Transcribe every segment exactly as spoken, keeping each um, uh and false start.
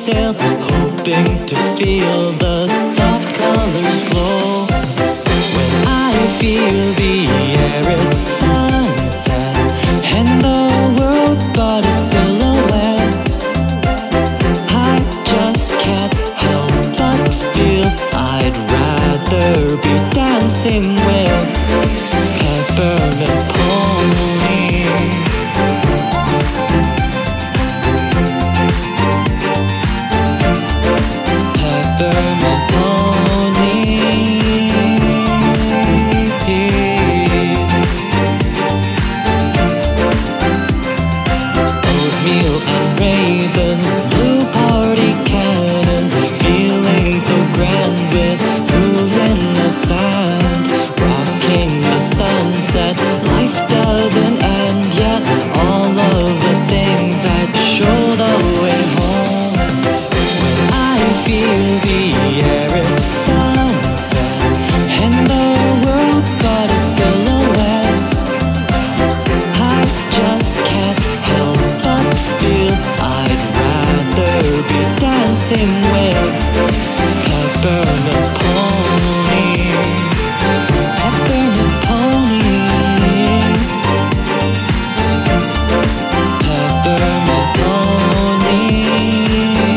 sail, hoping to feel the soft colors glow. When I feel the air, it's sunset, and the world's but a silhouette. I just can't help but feel I'd rather be dancing with peppermint ponies. Peppermint ponies. Oatmeal and raisins, blue party cannons, feeling so grand with moves in the sand, rocking the sunset. Life doesn't end yet, all of the things that show the way home. When I feel the air, it's sunset, and the world's but a silhouette. I just can't help but feel I'd rather be dancing with peppermint ponies. Peppermint ponies. Peppermint ponies.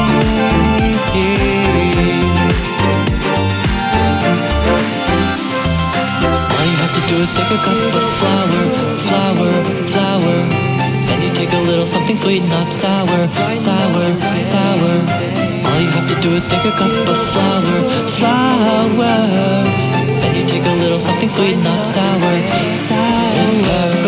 All you have to do is take a cup of flour, flour, flour. Then you take a little something sweet, not sour, sour, sour. All you have to do is take a cup of flour, flour. Then you take a little something sweet, not sour, sour.